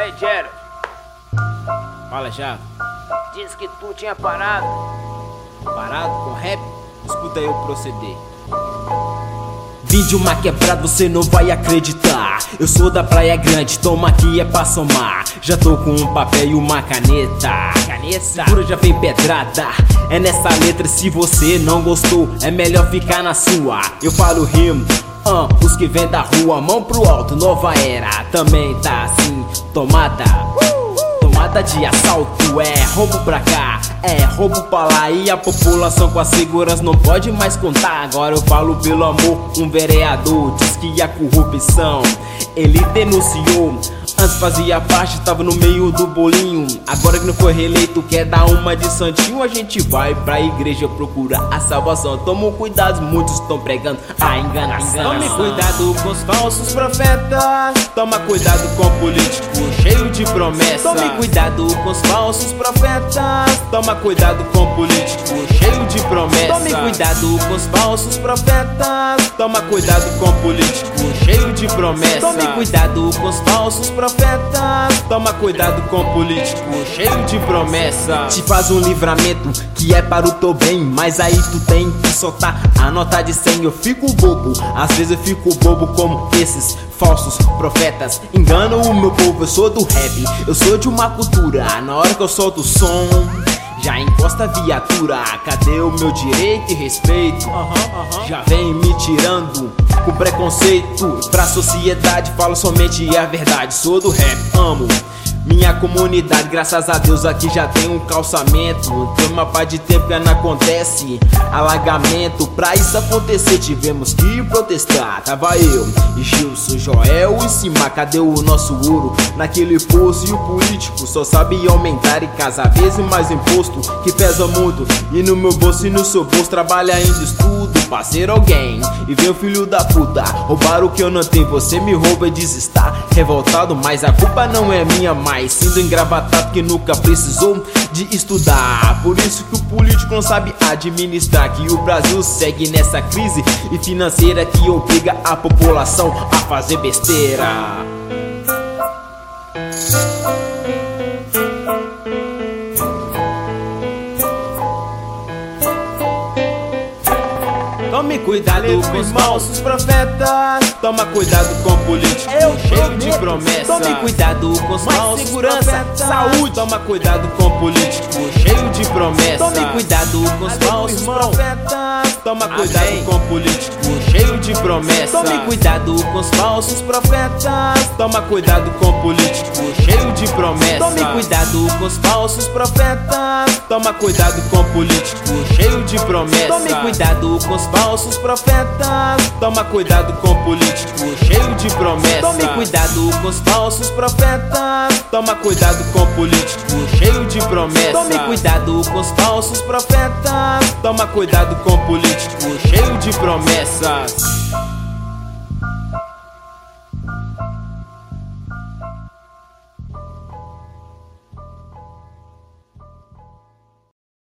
Aí, Jero. Fala, já. Disse que tu tinha parado. Parado com rap? Escuta eu proceder. Vim de uma quebrada, você não vai acreditar. Eu sou da Praia Grande, toma aqui é pra somar. Já tô com um papel e uma caneta. Segura, já vem pedrada. É nessa letra, se você não gostou, é melhor ficar na sua. Eu falo rimo, os que vêm da rua, mão pro alto, nova era. Também tá assim, tomada. Tomada de assalto, é roubo pra cá, é roubo pra lá. E a população com a segurança não pode mais contar. Agora eu falo pelo amor, um vereador diz que a corrupção ele denunciou. Antes fazia parte, tava no meio do bolinho. Agora que não foi reeleito, quer dar uma de santinho. A gente vai pra igreja procurar a salvação. Toma cuidado, muitos estão pregando a enganação. Tome cuidado com os falsos profetas. Toma cuidado com o político cheio de promessas. Tome cuidado com os falsos profetas. Toma cuidado com o político cheio de promessas. Tome cuidado com os falsos profetas. Toma cuidado com o político cheio de promessas. Tome cuidado com os falsos profetas. Toma cuidado com o político cheio de promessa. Te faz um livramento que é para o teu bem, mas aí tu tem que soltar a nota de 100. Eu fico bobo, às vezes eu fico bobo como esses falsos profetas enganam o meu povo. Eu sou do rap, eu sou de uma cultura. Na hora que eu solto o som, já encosta a viatura. Cadê o meu direito e respeito? Já vem me tirando com preconceito. Pra sociedade falo somente a verdade. Sou do rap, amo minha comunidade, graças a Deus aqui já tem um calçamento. Tem uma paz de tempo que não acontece alagamento. Pra isso acontecer tivemos que protestar. Tava eu e Gilson, Joel e Cima. Cadê o nosso ouro naquele poço? E o político só sabe aumentar e cada vez mais imposto que pesa muito. E no meu bolso e no seu bolso trabalha ainda estudo. Parceiro alguém e vê o filho da puta roubar o que eu não tenho. Você me rouba e diz estar revoltado, mas a culpa não é minha, mas sendo engravatado que nunca precisou de estudar. Por isso que o político não sabe administrar, que o Brasil segue nessa crise e financeira que obriga a população a fazer besteira. Tome cuidado com os falsos profetas. Toma cuidado com o político cheio de promessas. Tome cuidado com os falsos profetas. Saúde. Toma cuidado com o político cheio de promessas. Tome cuidado com os falsos profetas. Toma cuidado com o político cheio de promessas. Tome cuidado com os falsos profetas. Toma cuidado com o político cheio de promessas. Tome cuidado com os falsos profetas. Toma cuidado com o político cheio de promessas. Tome cuidado com os falsos profetas. Toma cuidado com o político cheio de promessas. Tome cuidado com os falsos profetas. Toma cuidado com o político cheio de promessas. Tome cuidado com os falsos profetas. Toma cuidado com o político cheio de promessas.